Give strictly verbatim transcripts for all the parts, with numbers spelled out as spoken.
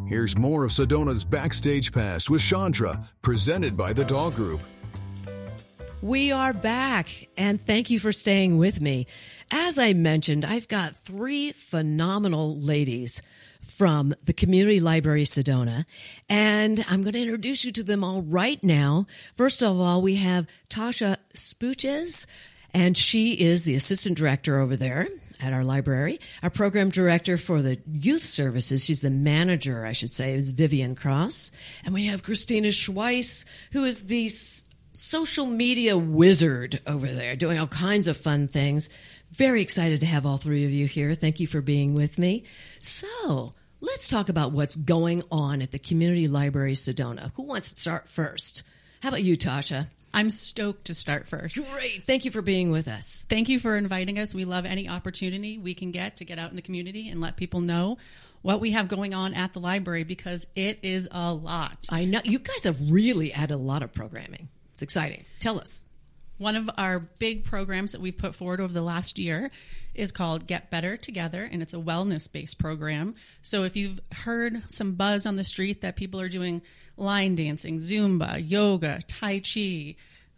Here's more of Sedona's Backstage Pass with Chandra, presented by the Dahl Group. We are back, and thank you for staying with me. As I mentioned, I've got three phenomenal ladies from the Community Library Sedona, and I'm going to introduce you to them all right now. First of all, we have Tasha Spuches, and she is the assistant director over there at our library. Our program director for the youth services, she's the manager, I should say, is Vivian Cross. And we have Christina Schweiss, who is the s- social media wizard over there, doing all kinds of fun things. Very excited to have all three of you here. Thank you for being with me. So let's talk about what's going on at the Community Library Sedona. Who wants to start first? How about you, Tasha? I'm stoked to start first. Great. Thank you for being with us. Thank you for inviting us. We love any opportunity we can get to get out in the community and let people know what we have going on at the library, because it is a lot. I know. You guys have really added a lot of programming. It's exciting. Tell us. One of our big programs that we've put forward over the last year is called Get Better Together, and it's a wellness-based program. So if you've heard some buzz on the street that people are doing line dancing, Zumba, yoga, Tai Chi,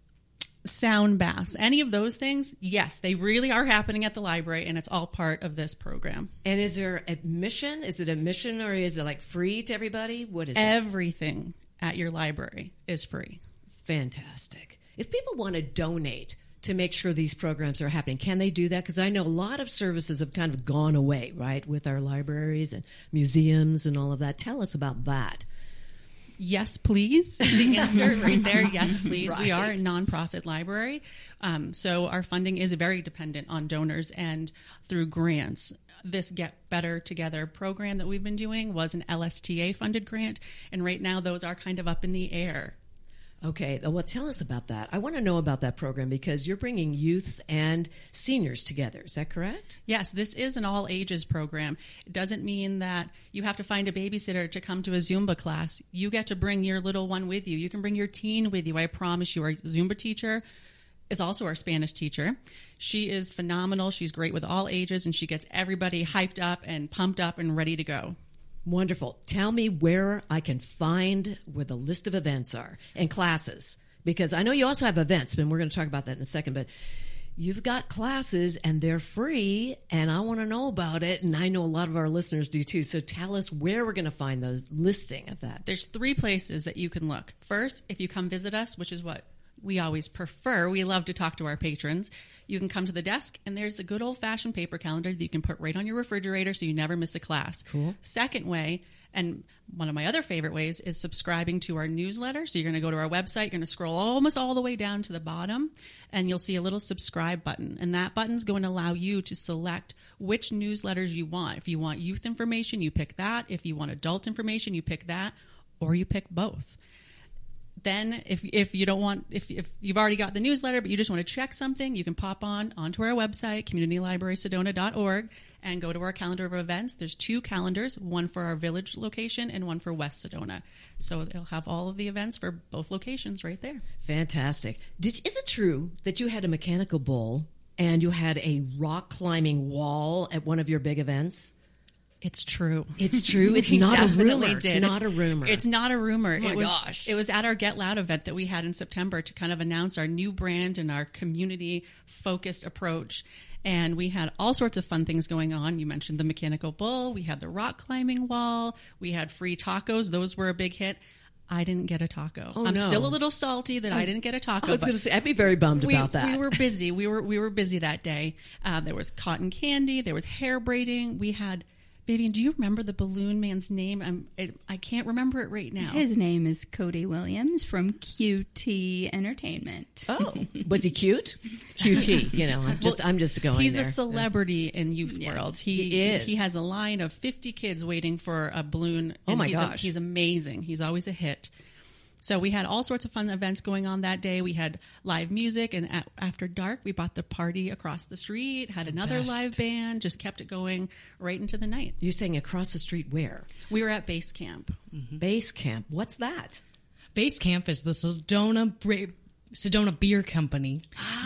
sound baths, any of those things, yes, they really are happening at the library, and it's all part of this program. And is there admission? Is it admission, or is it like free to everybody? What is it? Everything at your library is free. Fantastic. If people want to donate to make sure these programs are happening, can they do that? Because I know a lot of services have kind of gone away, right, with our libraries and museums and all of that. Tell us about that. Yes, please. The answer right there, yes, please. Right. We are a nonprofit library, um, so our funding is very dependent on donors and through grants. This Get Better Together program that we've been doing was an L S T A-funded grant, and right now those are kind of up in the air. Okay, well, tell us about that. I want to know about that program because you're bringing youth and seniors together. Is that correct? Yes, this is an all-ages program. It doesn't mean that you have to find a babysitter to come to a Zumba class. You get to bring your little one with you. You can bring your teen with you. I promise you, our Zumba teacher is also our Spanish teacher. She is phenomenal. She's great with all ages, and she gets everybody hyped up and pumped up and ready to go. Wonderful. Tell me where I can find where the list of events are and classes, because I know you also have events, and we're going to talk about that in a second, but you've got classes and they're free, and I want to know about it, and I know a lot of our listeners do too. So tell us where we're going to find those listing of that. There's three places that you can look. First, if you come visit us, which is what we always prefer. We love to talk to our patrons. You can come to the desk, and there's the good old-fashioned paper calendar that you can put right on your refrigerator so you never miss a class. Cool. Second way, and one of my other favorite ways, is subscribing to our newsletter. So you're going to go to our website, you're going to scroll almost all the way down to the bottom, and you'll see a little subscribe button. And that button's going to allow you to select which newsletters you want. If you want youth information, you pick that. If you want adult information, you pick that, or you pick both. Then if if you don't want, if, if you've already got the newsletter, but you just want to check something, you can pop on onto our website, community library sedona dot org, and go to our calendar of events. There's two calendars, one for our village location and one for West Sedona. So they'll have all of the events for both locations right there. Fantastic. Did, is it true that you had a mechanical bull and you had a rock climbing wall at one of your big events? It's true. It's true. It's We not a definitely rumor. did. It's not a rumor. It's not a rumor. Oh my it was, gosh. It was at our Get Loud event that we had in September to kind of announce our new brand and our community-focused approach. And we had all sorts of fun things going on. You mentioned the mechanical bull. We had the rock climbing wall. We had free tacos. Those were a big hit. I didn't get a taco. Oh, I'm no. still a little salty that I, I was, didn't get a taco. I was going to say, I'd be very bummed we, about that. We were busy. We were we were busy that day. Uh, there was cotton candy. There was hair braiding. We had... Vivian, do you remember the balloon man's name? I'm, it, I can't remember it right now. His name is Cody Williams from Q T Entertainment. Oh, was he cute? Q T, you know. I'm just, well, I'm just going. He's there. a celebrity in youth Yes, world. He, he is. He has a line of fifty kids waiting for a balloon. Oh my he's gosh, a, he's amazing. He's always a hit. So we had all sorts of fun events going on that day. We had live music, and at, after dark, we bought the party across the street, had another Best. live band, just kept it going right into the night. You're saying across the street where? We were at Base Camp. Mm-hmm. Base Camp. What's that? Base Camp is the Sedona Bra- Sedona Beer Company. Oh.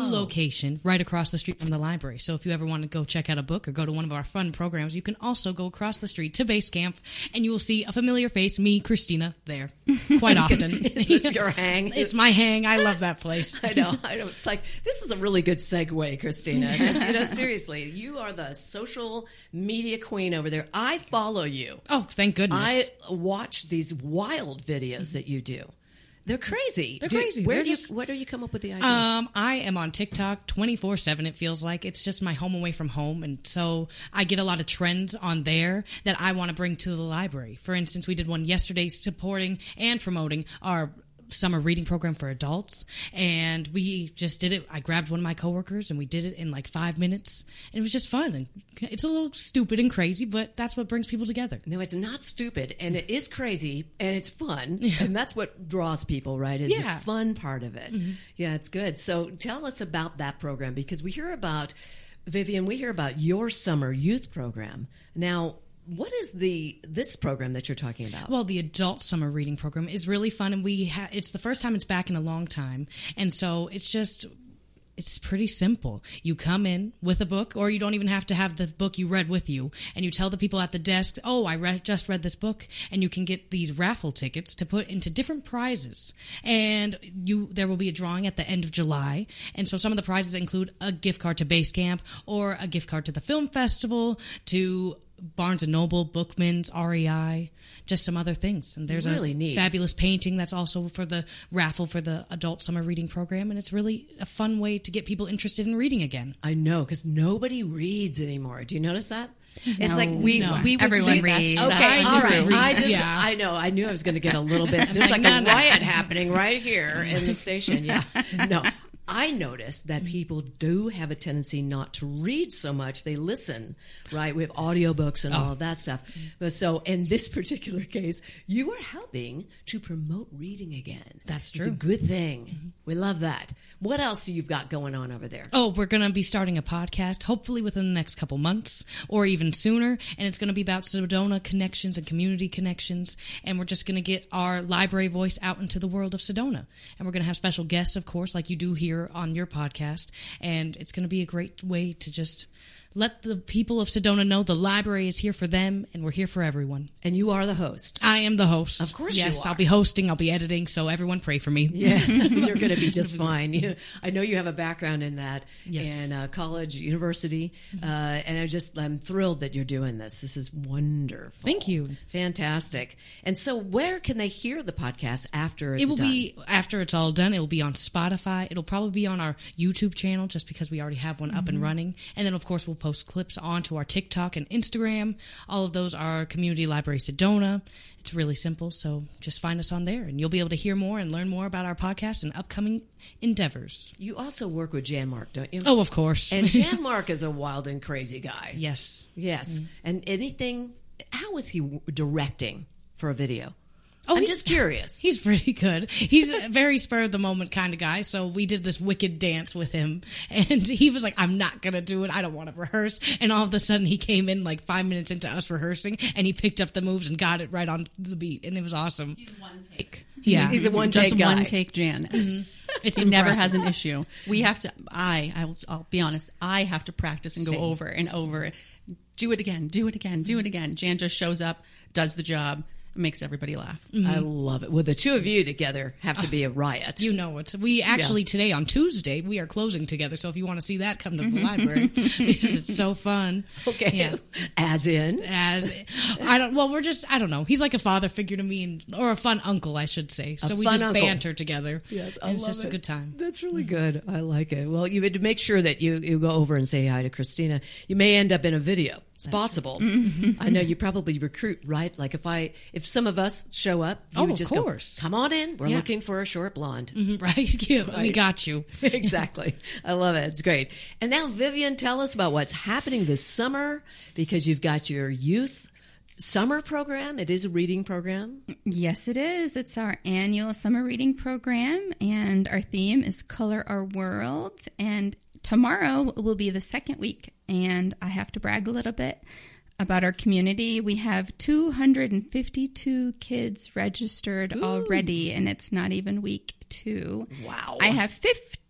location right across the street from the library. So if you ever want to go check out a book or go to one of our fun programs, you can also go across the street to Base Camp, and you will see a familiar face, me, Christina, there quite often. Is this your hang? It's my hang. I love that place. I know. I know. It's like, this is a really good segue, Christina. Because, you know, seriously, you are the social media queen over there. I follow you. Oh, thank goodness. I watch these wild videos that you do. They're crazy. They're do, crazy. Where They're do you, just- where do you come up with the ideas? Um, I am on TikTok twenty-four seven, it feels like. It's just my home away from home. And so I get a lot of trends on there that I want to bring to the library. For instance, we did one yesterday supporting and promoting our summer reading program for adults, and we just did it. I grabbed one of my coworkers and we did it in like five minutes, and it was just fun. And it's a little stupid and crazy, but that's what brings people together. No, it's not stupid, and it is crazy, and it's fun, and that's what draws people, right? Is Yeah. the fun part of it. Mm-hmm. Yeah, it's good. So tell us about that program, because we hear about, Vivian, we hear about your summer youth program. Now, what is the this program that you're talking about? Well, the adult summer reading program is really fun, and we ha- it's the first time it's back in a long time, and so it's just it's pretty simple. You come in with a book, or you don't even have to have the book you read with you, and you tell the people at the desk, oh, I re- just read this book, and you can get these raffle tickets to put into different prizes. And you there will be a drawing at the end of July, and so some of the prizes include a gift card to Base Camp, or a gift card to the film festival, to Barnes and Noble, Bookman's, R E I, just some other things. And there's Really a neat. fabulous painting that's also for the raffle for the adult summer reading program, and it's really a fun way to get people interested in reading again. I know, because nobody reads anymore. Do you notice that? It's No, like we no. we would Everyone say reads. that's, okay. I all disagree. right. I just Yeah. I know. I knew I was going to get a little bit. There's like No, a no. riot happening right here in the station. Yeah. No. I noticed that people do have a tendency not to read so much. They listen, right? We have audiobooks and all of that stuff. But so in this particular case, you are helping to promote reading again. That's It's a true. good thing. We love that. What else do you've got going on over there? Oh, we're going to be starting a podcast, hopefully within the next couple months or even sooner. And it's going to be about Sedona connections and community connections. And we're just going to get our library voice out into the world of Sedona. And we're going to have special guests, of course, like you do here on your podcast. And it's going to be a great way to just let the people of Sedona know the library is here for them, and we're here for everyone. And you are the host. I am the host. Of course yes, you are. I'll be hosting, I'll be editing, so everyone pray for me. Yeah, you're going to be just fine. You, I know you have a background in that, Yes. in uh, college, university, uh, and I just I'm thrilled that you're doing this. This is wonderful. Thank you. Fantastic. And so, where can they hear the podcast after it's It will done? be, after it's all done, it will be on Spotify. It'll probably be on our YouTube channel just because we already have one up Mm-hmm. and running. And then, of course, we'll post clips onto our TikTok and Instagram. All of those are Community Library Sedona. It's really simple, so just find us on there, and you'll be able to hear more and learn more about our podcast and upcoming endeavors. You also work with Jan Mark, don't you? Oh, of course. And Jan Mark is a wild and crazy guy. Yes. Yes. And anything, how is he w- directing for a video? Oh, I'm he's- just curious. He's pretty good. He's a very spur of the moment kind of guy. So we did this wicked dance with him, and he was like, I'm not going to do it. I don't want to rehearse. And all of a sudden he came in like five minutes into us rehearsing, and he picked up the moves and got it right on the beat. And it was awesome. He's one take. Yeah. He's a one Just take guy. one take Jan. It's He never impressive. has an issue. We have to. I. I will. I'll be honest. I have to practice and go Same. over and over. Do it again. Do it again. Do it again. Jan just shows up, does the job, makes everybody laugh. I love it. Well, the two of you together have to be a riot. You know it. We actually today on Tuesday we are closing together. So if you want to see that, come to the library because it's so fun. Okay. Yeah. As in? As I don't. Well, we're just. I don't know. He's like a father figure to me, and, or a fun uncle, I should say. So we fun just uncle. banter together. Yes, I and it's love just it. a good time. That's really good. I like it. Well, you would make sure that you, you go over and say hi to Christina. You may end up in a video. It's possible. I know you probably recruit, right? Like if I, if some of us show up, you Oh, would of just course. go, come on in. We're Yeah. looking for a short blonde. Mhm, right? Yeah, we got you. Exactly. I love it. It's great. And now, Vivian, tell us about what's happening this summer, because you've got your youth summer program. It is a reading program. Yes, it is. It's our annual summer reading program, and our theme is Color Our World. And tomorrow will be the second week, and I have to brag a little bit about our community. We have two hundred fifty-two kids registered already, and it's not even week two. Wow. I have fifteen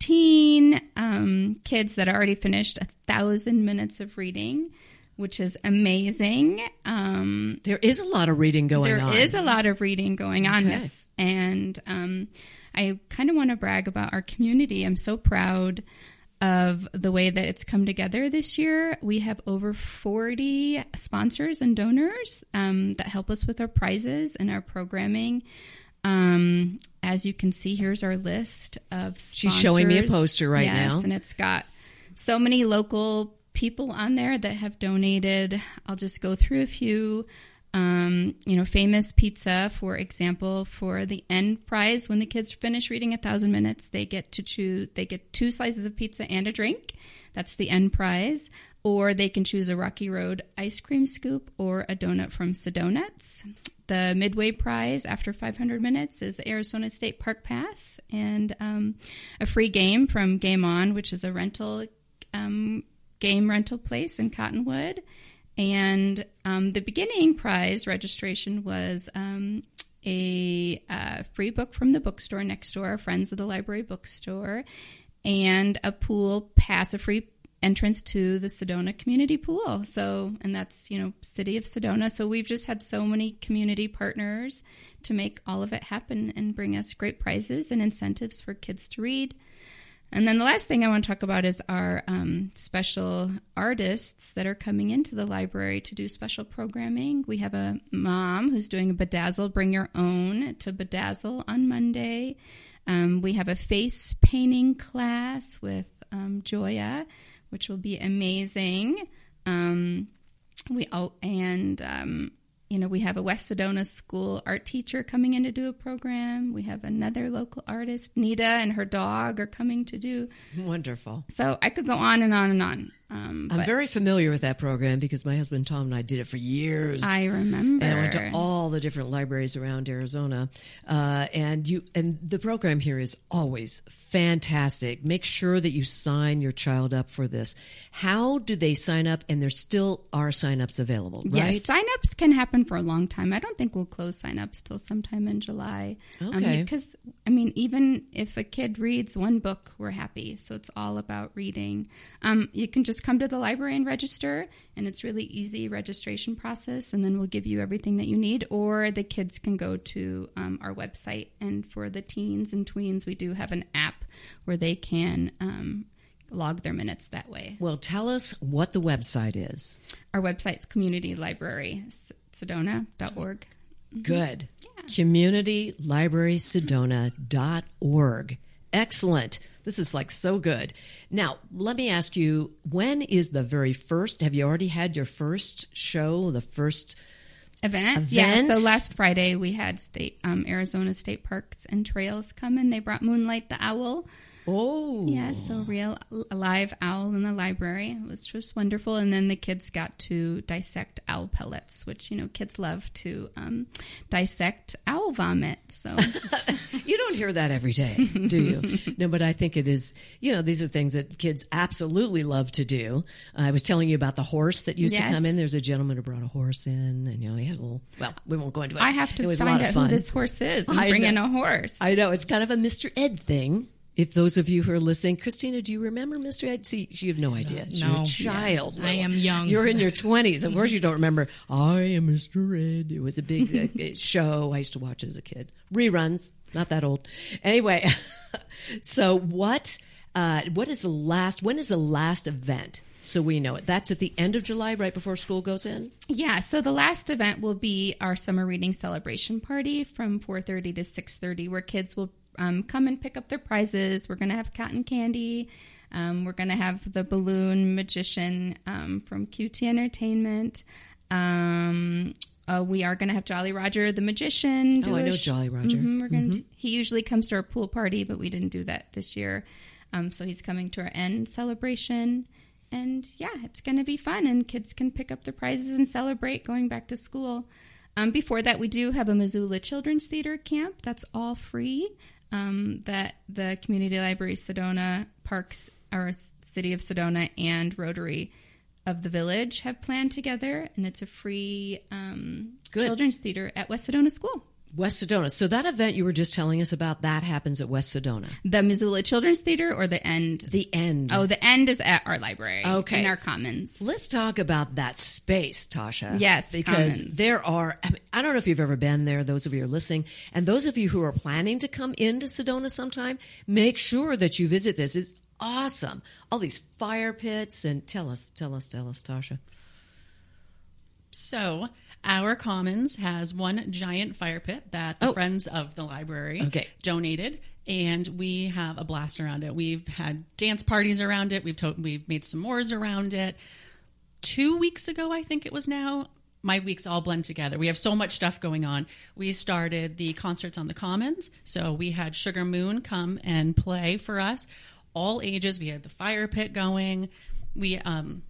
seventeen um, kids that already finished a thousand minutes of reading, which is amazing. Um, There is a lot of reading going there on. is a lot of reading going on. Okay. This, and um, I kind of want to brag about our community. I'm so proud of the way that it's come together this year. We have over forty sponsors and donors um, that help us with our prizes and our programming. Um, as you can see, here's our list of sponsors. She's showing me a poster right yes, now. and it's got so many local people on there that have donated. I'll just go through a few. Um, you know, Famous Pizza, for example, for the end prize, when the kids finish reading a thousand minutes, they get to choose, they get two slices of pizza and a drink. That's the end prize. Or they can choose a Rocky Road ice cream scoop or a donut from Sedonuts. The midway prize after five hundred minutes is the Arizona State Park Pass and um, a free game from Game On, which is a rental um, game rental place in Cottonwood. And um, the beginning prize registration was um, a uh, free book from the bookstore next door, Friends of the Library Bookstore, and a pool pass, a free entrance to the Sedona Community Pool. So, and that's, you know, City of Sedona. So we've just had so many community partners to make all of it happen and bring us great prizes and incentives for kids to read. And then the last thing I want to talk about is our um, special artists that are coming into the library to do special programming. We have a mom who's doing a Bedazzle Bring Your Own to Bedazzle on Monday. Um, we have a face painting class with um, Joya, which will be amazing. Um, we oh, and um, you know, we have a West Sedona school art teacher coming in to do a program. We have another local artist, Nita, and her dog are coming to do. Wonderful. So I could go on and on and on. Um, I'm but very familiar with that program because my husband Tom and I did it for years. I remember. And I went to all the different libraries around Arizona. Uh, and you and the program here is always fantastic. Make sure that you sign your child up for this. How do they sign up? And there still are sign-ups available, right? Yes, sign-ups can happen for a long time. I don't think we'll close sign-ups till sometime in July. Okay. Um, because, I mean, even if a kid reads one book, we're happy. So it's all about reading. Um, you can just come to the library and register, and it's really easy registration process, and then we'll give you everything that you need. Or the kids can go to um, our website, and for the teens and tweens, we do have an app where they can um, log their minutes that way. Well, tell us what the website is. Our website's Community Library, sedona dot org. Good. Yeah. community library sedona dot org. Excellent. This is like so good. Now, let me ask you, when is the very first? Have you already had your first show, the first event? event? Yeah, so last Friday we had state um, Arizona State Parks and Trails come in. They brought Moonlight the Owl. Oh. Yeah, so real a live owl in the library. It was just wonderful. And then the kids got to dissect owl pellets, which, you know, kids love to um, dissect owl vomit. So you don't hear that every day, do you? No, but I think it is, you know, these are things that kids absolutely love to do. Uh, I was telling you about the horse that used Yes. to come in. There's a gentleman who brought a horse in, and, you know, he had a little, well, we won't go into it. I have It to was a find lot out of who fun. this horse is and I bring in know. a horse. I know. It's kind of a Mister Ed thing. If those of you who are listening, Christina, do you remember Mister Ed? See, you have no idea. You're no. a child. I am young. You're in your twenties. Of course you don't remember. I am Mister Ed. It was a big uh, show. I used to watch it as a kid. Reruns. Not that old. Anyway, so what, uh, what is the last, when is the last event? So we know it. That's at the end of July, right before school goes in? Yeah, so the last event will be our summer reading celebration party from four thirty to six thirty, where kids will um, come and pick up their prizes. We're going to have cotton candy. Um, we're going to have the balloon magician um, from Q T Entertainment. Um, uh, we are going to have Jolly Roger the magician. Oh, I know Jolly Roger. Mm-hmm, we're going to. He usually comes to our pool party, but we didn't do that this year. Um, so he's coming to our end celebration. And yeah, it's going to be fun, and kids can pick up their prizes and celebrate going back to school. Um, before that, we do have a Missoula Children's Theater camp. That's all free. Um, that the Community Library Sedona Parks, or City of Sedona, and Rotary of the Village have planned together, and it's a free um, children's theater at West Sedona School. West Sedona. So that event you were just telling us about, that happens at West Sedona. The Missoula Children's Theater or the End? The End. Oh, the End is at our library. Okay. In our commons. Let's talk about that space, Tasha. Yes, because commons. there are, I, mean, I don't know if you've ever been there, those of you who are listening, and those of you who are planning to come into Sedona sometime, make sure that you visit this. It's awesome. All these fire pits, and tell us, tell us, tell us, Tasha. So, our Commons has one giant fire pit that the Oh. Friends of the Library Okay. donated, and we have a blast around it. We've had dance parties around it. We've to- we've made s'mores around it. Two weeks ago, I think it was now, my weeks all blend together. We have so much stuff going on. We started the concerts on the Commons, so we had Sugar Moon come and play for us. All ages. We had the fire pit going. We um.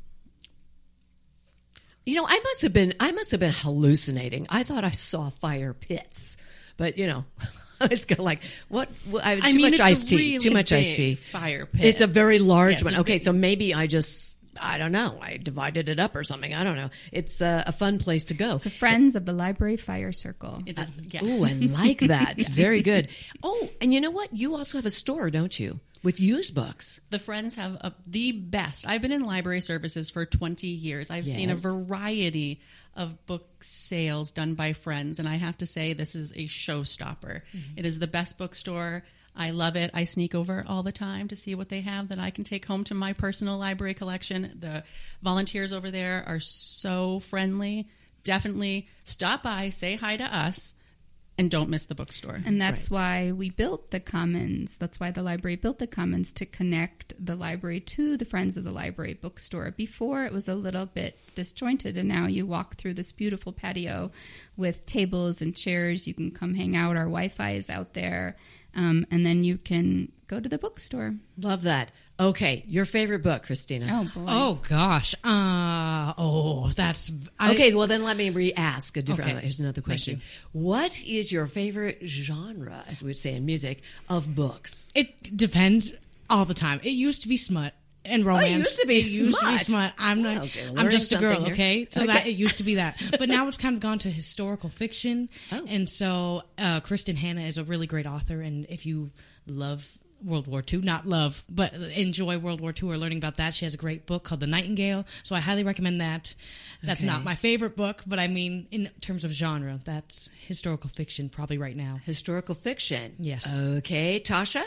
You know, I must have been I must have been hallucinating. I thought I saw fire pits, but you know, it's kind of like what? what I, I too mean, much it's iced a tea. really Too much iced tea. big fire pit. It's a very large Yes, one. it's Okay, big. so maybe I just I don't know. I divided it up or something. I don't know. It's uh, a fun place to go. It's the Friends of the Library Fire Circle. It does, yes. Ooh, I like that. It's very good. Oh, and you know what? You also have a store, don't you, with used books? The Friends have a, the best. I've been in library services for twenty years. I've seen a Yes. variety of book sales done by Friends, and I have to say this is a showstopper. Mm-hmm. It is the best bookstore. I love it. I sneak over all the time to see what they have that I can take home to my personal library collection. The volunteers over there are so friendly. Definitely stop by, say hi to us, and don't miss the bookstore. And that's why we built the Commons. That's why the library built the Commons, to connect the library to the Friends of the Library bookstore. Before, it was a little bit disjointed, and now you walk through this beautiful patio with tables and chairs. You can come hang out. Our Wi-Fi is out there. Um, and then you can go to the bookstore. Love that. Okay, your favorite book, Christina. Oh, boy. Oh gosh. Uh oh, that's I, Okay, well then let me re-ask a different. Okay. Here's another question. What is your favorite genre, as we would say in music, of books? It depends all the time. It used to be smut and romance. used to be it Used to be smut. smut. I'm not. Oh, okay, I'm learning just a girl. something here. Okay, so Okay. that it used to be that, but now it's kind of gone to historical fiction. Oh. And so uh, Kristen Hanna is a really great author, and if you love World War Two, not love, but enjoy World War Two or learning about that, she has a great book called The Nightingale. So I highly recommend that. That's Okay. not my favorite book, but I mean, in terms of genre, that's historical fiction probably right now. Historical fiction. Yes. Okay, Tasha?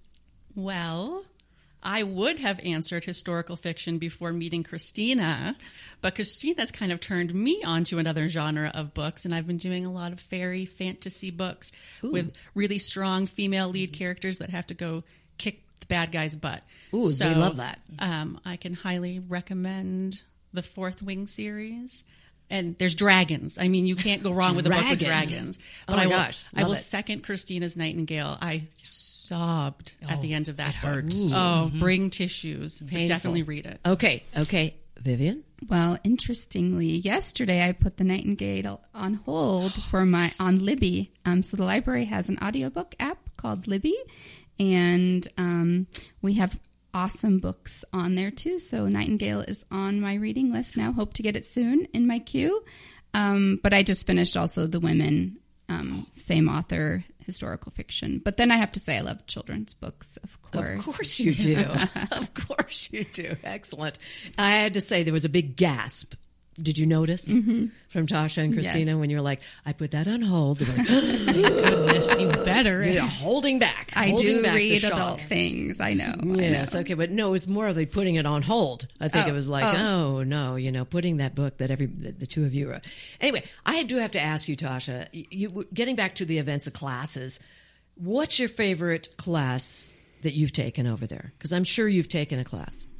Well, I would have answered historical fiction before meeting Christina, but Christina's kind of turned me onto another genre of books, and I've been doing a lot of fairy fantasy books with really strong female lead characters that have to go kick the bad guy's butt. Ooh, we love that. Um, I can highly recommend the Fourth Wing series. And there's dragons. I mean, you can't go wrong with a book with Dragons. dragons. Oh But my I will, gosh, I love will it. second Christina's Nightingale. I sobbed at the end of that it book. hurts. Oh, bring tissues. But Painful. definitely read it. Okay, okay. Vivian? Well, interestingly, yesterday I put the Nightingale on hold for my on Libby. Um, so the library has an audiobook app called Libby, and um, we have awesome books on there too. So Nightingale is on my reading list now. Hope to get it soon in my queue. Um, but I just finished also The Women, um, same author, historical fiction. But then I have to say I love children's books, of course. Of course you do. Of course you do. Excellent. I had to say there was a big gasp. Did you notice from Tasha and Christina Yes. when you were like, I put that on hold? They were like, Goodness, you better. yeah, holding back. I holding do back the read shock. adult things. I know. I Yes, know. okay, but no, it was more of like putting it on hold. I think Oh, it was like, oh. no, you know, putting that book that every the, the two of you are. Anyway, I do have to ask you, Tasha. You, you getting back to the events of classes. What's your favorite class that you've taken over there? Because I'm sure you've taken a class.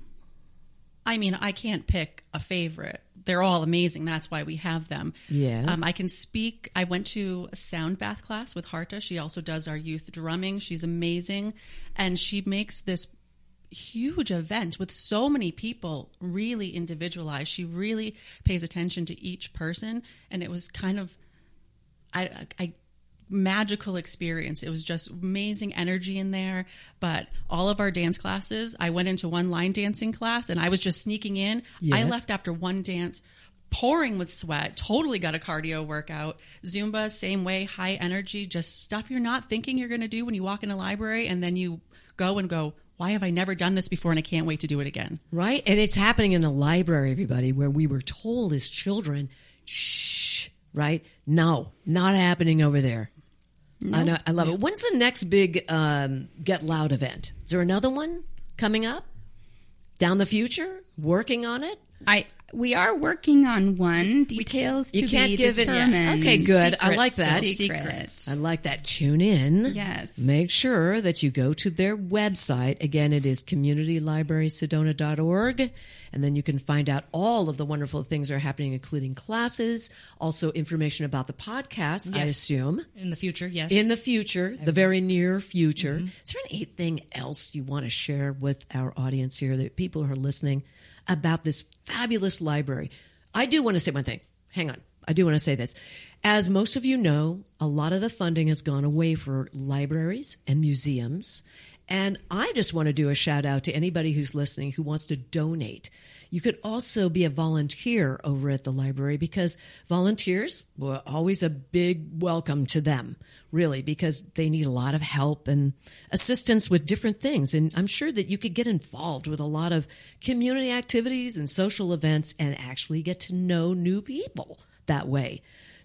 I mean, I can't pick a favorite. They're all amazing. That's why we have them. Yes. Um, I can speak. I went to a sound bath class with Harta. She also does our youth drumming. She's amazing. And she makes this huge event with so many people really individualized. She really pays attention to each person. And it was kind of, I, I, magical experience. It was just amazing energy in there. But all of our dance classes, I went into one line dancing class and I was just sneaking in. I Yes. left after one dance pouring with sweat, totally got a cardio workout. Zumba, same way, high energy, just stuff you're not thinking you're going to do when you walk in a library, and then you go and go, why have I never done this before, and I can't wait to do it again. Right? And it's happening in the library, everybody, where we were told as children, shh, right? No, not happening over there. Nope. I, know, I love it. When's the next big um, Get Loud event? Is there another one coming up down the future? Working on it? I we are working on one. Details to you can't be give determined. It, yes. Okay, good. Secrets, I like that. Secrets. I like that. Tune in. Yes. Make sure that you go to their website. Again, it is community library sedona dot org. And then you can find out all of the wonderful things that are happening, including classes, also information about the podcast, Yes. I assume. In the future, yes. In the future, the very near future. Mm-hmm. Is there anything else you want to share with our audience here, that people who are listening, about this fabulous library? I do want to say one thing. Hang on. I do want to say this. As most of you know, a lot of the funding has gone away for libraries and museums. And I just want to do a shout out to anybody who's listening who wants to donate. You could also be a volunteer over at the library, because volunteers, well, always a big welcome to them, really, because they need a lot of help and assistance with different things. And I'm sure that you could get involved with a lot of community activities and social events and actually get to know new people that way.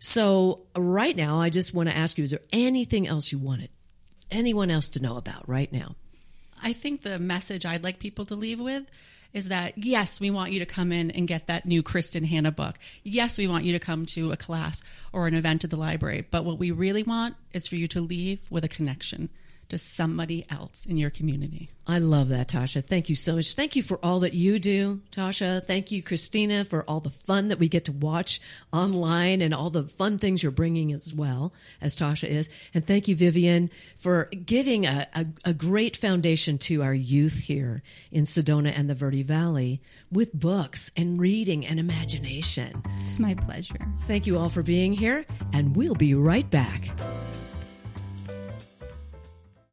So right now, I just want to ask you, is there anything else you wanted anyone else to know about right now? I think the message I'd like people to leave with is that, yes, we want you to come in and get that new Kristen Hanna book. Yes, we want you to come to a class or an event at the library. But what we really want is for you to leave with a connection to somebody else in your community. I love that, Tasha. Thank you so much. Thank you for all that you do, Tasha. Thank you, Christina, for all the fun that we get to watch online and all the fun things you're bringing as well, as Tasha is. And thank you, Vivian, for giving a, a, a great foundation to our youth here in Sedona and the Verde Valley with books and reading and imagination. It's my pleasure. Thank you all for being here, and we'll be right back.